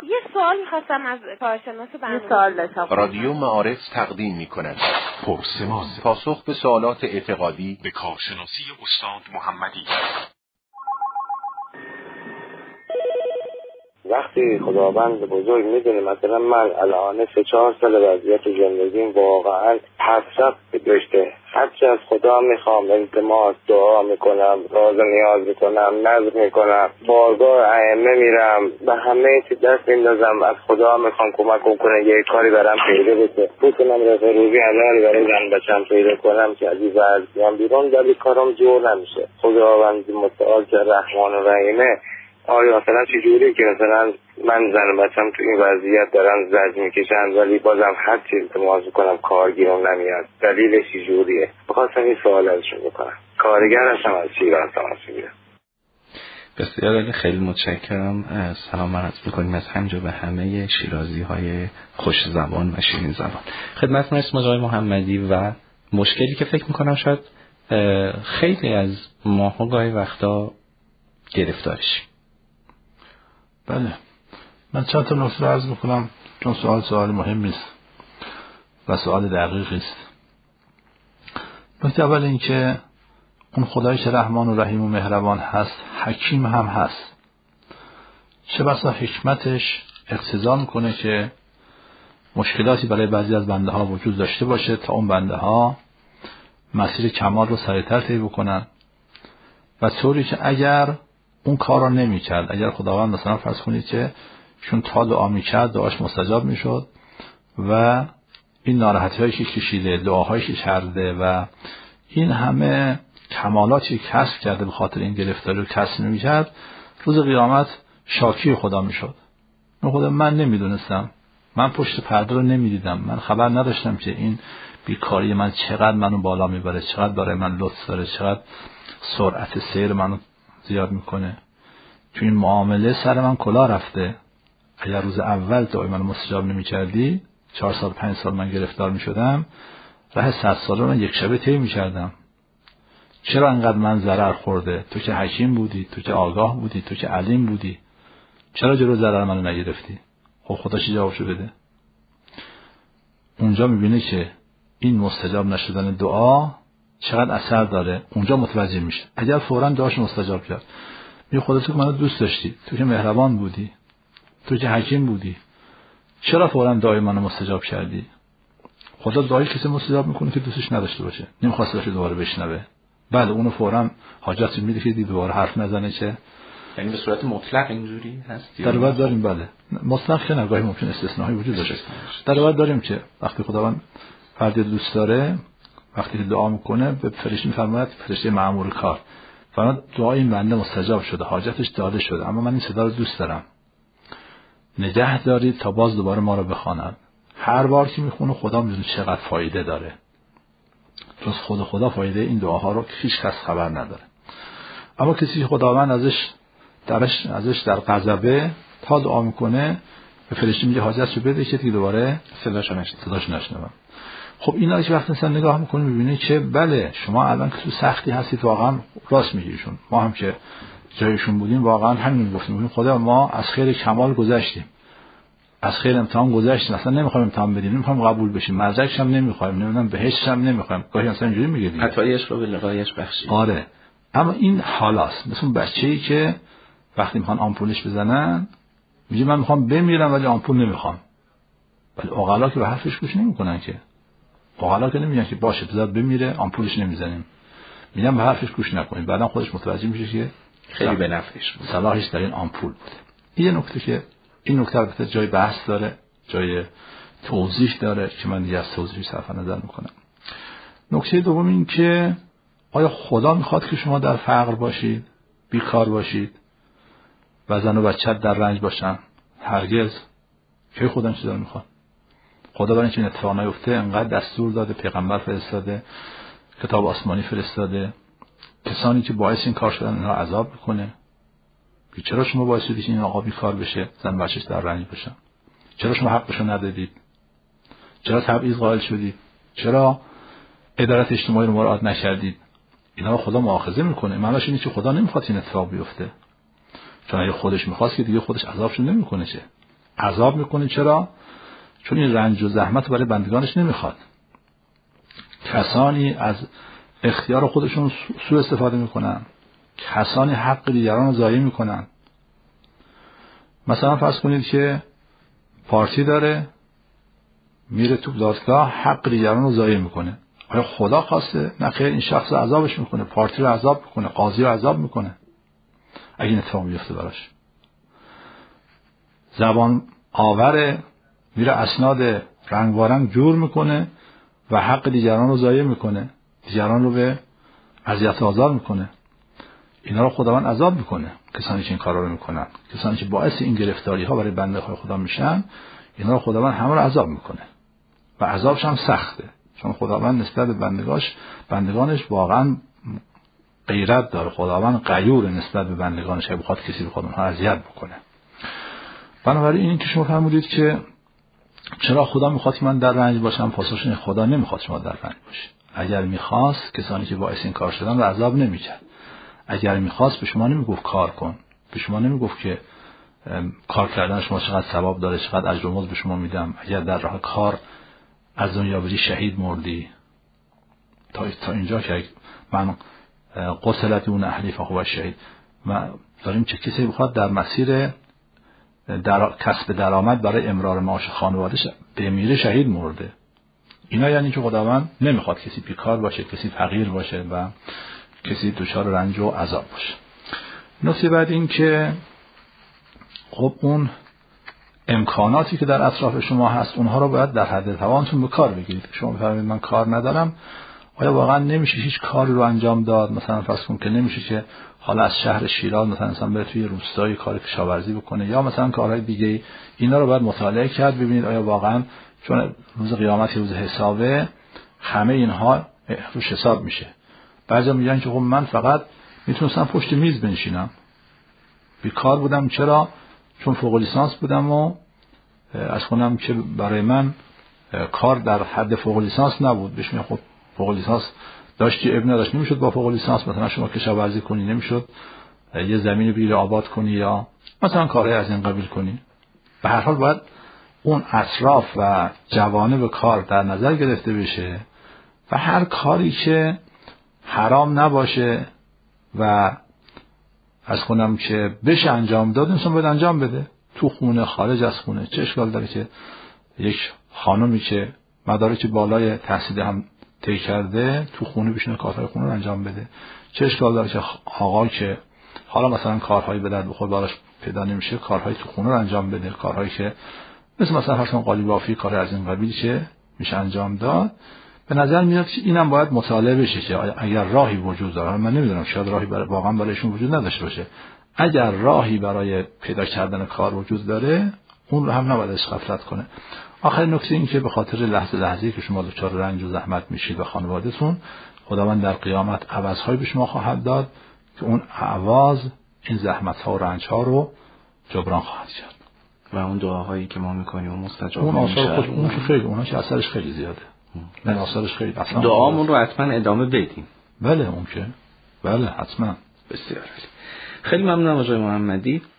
یه سوال می‌خواستم از کارشناس برنامه. یه سوال داشتم. رادیو معارف تقدیم می‌کند پرسمان، پاسخ به سوالات اعتقادی به کارشناسی استاد محمدی. وقتی خداوند بزرگ میدونه مثلا من الان 3-4 سال وضعیت زندگیم واقعا حسرت داشته، هرچی از خدا میخوام التماس دعا میکنم، راز و نیاز میکنم، نذر میکنم، بارگاه ائمه میرم، به همه چی دست میندازم، از خدا میخوام کمک کنه یه کاری برام پیدا بشه، بتونم رفع روزی حلالی برای زن بچم پیدا کنم که از این وضعیت بیرون، ولی کارم جور نمیشه. خداوند متعال که رحمان و رحیمه، آیا مثلا چه جوری که مثلا من زن و بچم تو این وضعیت دارن زجر میکشن ولی بازم هر چی التماس کنم کارگیرم نمیاد، دلیلش چه جوریه؟ بخواستم این سوال ازشون بکنم. کارگر هستم از شیراز تماس میگیرم. بسیار عالی، خیلی متشکرم. سلام عرض می‌کنیم از همجا به همه شیرازی‌های خوش زبان و شیرین زبان. خدمتتون هستم آقای محمدی و مشکلی که فکر می‌کنم شاید خیلی از ماها گاهی وقتا گرفتارش. بله، من چند تا نکته عرض میکنم چون سوال مهمی است و سوال دقیقی است. نکته اول این که اون خدایی که رحمان و رحیم و مهربان هست حکیم هم هست، چه بسا حکمتش اقتضا میکنه که مشکلاتی برای بعضی از بنده ها وجود داشته باشه تا اون بنده ها مسیر کمال رو سریعتر طی بکنن و طوری که اگر اون کار رو نمی کرد، اگر خداوند مثلا فرض کنید که چون تا دعا می کرد دعاش مستجاب می شد و این ناراحتی هایی که کشیده، دعاهایی که کرده و این همه کمالاتی کسب کرده به خاطر این گرفتاری رو کسب نمی کرد، روز قیامت شاکی خدا می شد. خدا من نمیدونستم، من پشت پرده رو نمیدیدم، من خبر نداشتم که این بیکاری من چقدر منو بالا میبره، چقدر برای من لطف داره، چقدر سرعت سیر منو زیاد میکنه. تو این معامله سر من کلا رفته. اگر روز اول دعای منو مستجاب نمیکردی 4 سال 5 سال من گرفتار میشدم، راه 100 سال رو من یک شبه طی میکردم. چرا انقدر من ضرر خورده؟ تو که حکیم بودی، تو که آگاه بودی، تو که علیم بودی، چرا جلو ضرر منو نگرفتی؟ خب خدا چی جوابشو بده؟ اونجا میبینه که این مستجاب نشدن دعا چقدر اثر داره، اونجا متوجه میشه. اگر فوراً دعاش مستجاب کرد، میگه خدا تو که منو دوست داشتی، تو که مهربان بودی، تو که حکیم بودی، چرا فوراً دعای منو مستجاب کردی؟ خدا دعای کسی مستجاب میکنه که دوستش نداشته باشه، نمیخواسته باشه دوباره بشنوه. بله اونو فوراً حاجت میده که دوباره حرف نزنه. چه یعنی به صورت مطلق اینجوری هست؟ در واقع داریم. بله مطلق که نگاهی ممکن استثنایی وجود داشته. در واقع داریم که وقتی خداوند فردی دوست داره، وقتی دعا میکنه به فرشته میفرماید، فرشته مأمور کار فرمود دعای این بنده مستجاب شده، حاجتش داده شده، اما من این صدا رو دوست دارم، نگه دارید تا باز دوباره ما رو بخواند. هر بار که میخونه خدا میدونه چقدر فایده داره، جز خدا فایده این دعاها رو هیچ کس خبر نداره. اما کسی که خداوند ازش در غضبه تا دعا میکنه، به فرشته میگه حاجتشو بده که دیگه دوباره صداش نشنوم. خب اینا که وقتی انسان نگاه میکنه میبینه که بله شما الان که تو سختی هستید، واقعا راست میگیشون، ما هم که جایشون بودیم واقعا همین گفتیم، خدا ما از خیر کمال گذشتیم، از خیر امتحان گذشتیم، اصلا نمیخوایم امتحان بدیم، نمیخوایم قبول بشیم، مرزش هم نمیخوایم، نمیدونم بهشت هم نمیخوایم، گاهی اصلا اینجوری میگه دیگه عطایش رو به لقایش بخشید. آره، اما این حالاست مثل اون بچه‌ای که وقتی میخوان آمپولش بزنن میگه من میخوام بمیرم ولی آمپول نمیخوام، ولی عقلا که به حرفش گوش نمیکنن، که عقلا که نمیگن که باشه بذار بمیره آمپولش نمیزنیم، میگن به حرفش گوش نکنید، بعدن خودش متوجه میشه که خیلی به نفعش بود، صلاحش در این آمپول بوده. این نکته که این نکته البته جای بحث داره، جای توضیح داره که من دیگه از توضیحش صرف نظر میکنم. نکته دوم این که آیا خدا میخواد که شما در فقر باشید، بیکار باشید و زن و بچت در رنج باشن؟ هرگز. که خدا چیزا میخواد؟ خدا برای اینکه این اتفاق نیفته انقدر دستور داده، پیغمبر فرستاده، کتاب آسمانی فرستاده، کسانی که باعث این کار شدن اینا عذاب میکنه. که چرا شما باعث شدید این آقا بیکار بشه، زن بچه‌ش در رنج باشن؟ چرا شما حقشو ندادید؟ چرا تبعیض قائل شدید؟ چرا عدالت اجتماعی رو مراعات نکردید؟ اینا رو خدا مؤاخذه میکنه. معناش اینه که خدا نمیخواد این اتفاق بیفته، چون اگه خودش میخواست که دیگه خودش عذابشو نمیکنه. چه عذاب میکنه. چرا؟ چون این رنج و زحمت برای بندگانش نمیخواد. کسانی از اختیار خودشون سوء استفاده میکنن، کسانی حق دیگران رو ضایع میکنن. مثلا فرض کنید که پارتی داره، میره تو دادگاه حق دیگران رو ضایع میکنه. آیا خدا خواسته؟ نه خیر، این شخص رو عذابش میکنه، پارتی رو عذاب میکنه، قاضی رو عذاب میکنه اگه این اتفاق بیفته براش. زبان آوره، میره اسناد رنگ وارنگ جور میکنه و حق دیگران رو ضایع میکنه، دیگران رو به اذیت و آزار میکنه. اینا رو خداوند عذاب میکنه. کسانی که این کارا رو میکنن، کسانی که باعث این گرفتاری ها برای بنده های خدا میشن، اینا رو خداوند همه رو عذاب میکنه و عذابش هم سخته، چون خداوند نسبت به بندگانش واقعا غیرت داره. خداوند غیور نسبت به بندگانش، اگه بخواد کسی بخواد اونها اذیت بکنه. بنابراین این که شما فرمودید که چرا خدا میخواد که من در رنج باشم، پاسخش اینه خدا نمیخواد شما در رنج باشید. اگر میخواست کسانی که باعث این کار شدن رو عذاب نمیکرد. اگر میخواست به شما نمیگفت کار کن، به شما نمیگفت که کار کردن شما چقدر ثواب داره، چقدر اجر و مزد به شما میدم. اگر در راه کار از دنیا بری شهید مردی، تا اینجا که من قتلت اون اهلی فهو شهید، ما داریم چه کسی بخواد در مسیر کسب درآمد برای امرار معاش خانواده‌اش بمیره شهید مرده. اینا یعنی که خداوند نمیخواد کسی بیکار باشه، کسی فقیر باشه و کسی دچار رنج و عذاب باشه. نکته بعد این که خب اون امکاناتی که در اطراف شما هست اونها رو باید در حد توانتون به کار بگیرید. شما بفرمایید من کار ندارم، آیا واقعا نمیشه هیچ کاری رو انجام داد؟ مثلا فرض کن که نمیشه که حالا از شهر شیراز مثلا بره توی روستایی کار کشاورزی بکنه یا مثلا کارهای دیگه. اینا رو باید مطالعه کرد ببینید آیا واقعا، چون روز قیامت روز حسابه، همه اینها روش حساب میشه. بعضیا میگن که خب من فقط میتونستم پشت میز بنشینم، بیکار بودم. چرا؟ چون فوق لیسانس بودم و از کنم که برای من کار در حد فوق لیسانس نبود. بهش میگن خب فوق لیسانس داشتی ابن نداشت، نمیشد با فوق لیسانس مثلا شما کشاورزی کنی، نمیشد یه زمین بگیری آباد کنی یا مثلا کارهای از این قبیل کنی. به هر حال باید اون اطراف و جوانب کار در نظر گرفته بشه و هر کاری که حرام نباشه و از کنم که بشه انجام داد، انسان باید انجام بده. تو خونه، خارج از خونه، چه اشکال داره که یک خانمی که مدارک بالای تحصیل هم طی کرده تو خونه بشینه کارهای خونه رو انجام بده؟ چه اشکال داره که آقا که حالا مثلا کارهایی به درد بخور براش پیدا نمیشه، کارهای تو خونه رو انجام بده، کارهایی که مثلا فرض کن قالی بافی، کار از این قبیل که میشه انجام داد. به نظر میاد که اینم باید مطالعه بشه که اگر راهی وجود داره، من نمیدونم شاید راهی واقعا برایشون وجود نداشته باشه، اگر راهی برای پیدا کردن کار وجود داره اون رو هم نباید از غفلت کنه. آخرین نکته این که به خاطر لحظه‌ای که شما دچار رنج و زحمت میشید و خانواده‌تون، خداوند در قیامت عوض‌هایی به شما خواهد داد که اون عوض این زحمت‌ها و رنج‌ها رو جبران خواهد کرد. و اون دعاهایی که ما می‌کنیم و مستجاب اون آثار خود اون که خیلی اونها که اثرش خیلی زیاده. نه آثارش خیلی اصلا دعامون رو حتما ادامه بدیم. بله اون که بله حتما. بسیار عالی. خیلی ممنونم آقای محمدی.